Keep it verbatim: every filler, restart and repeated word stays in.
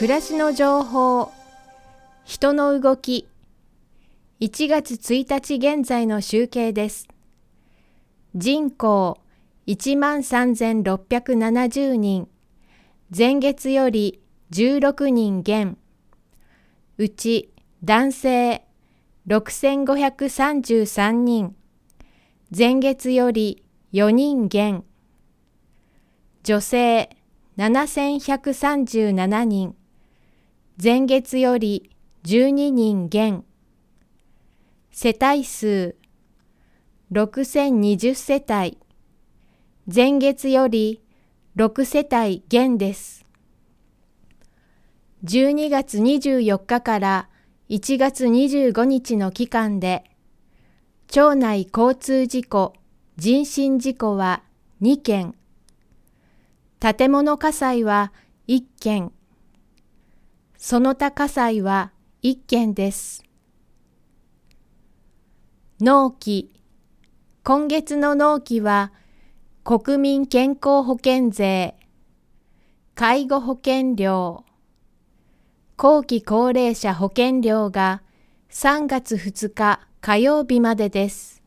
暮らしの情報、人の動き、いちがつついたち現在の集計です。人口いちまんさんぜんろっぴゃくななじゅうにん、前月よりじゅうろくにん減、うち男性ろくせんごひゃくさんじゅうさんにん、前月よりよにん減、女性ななせんひゃくさんじゅうななにん、前月よりじゅうににん減、世帯数ろくせんにじゅっせたい、前月よりろくせたい減です。じゅうにがつにじゅうよっかからいちがつにじゅうごにちの期間で、町内交通事故、人身事故はにけん、建物火災はいっけん、その他火災はいっけんです。納期、今月の納期は国民健康保険税、介護保険料、後期高齢者保険料がさんがつふつか火曜日までです。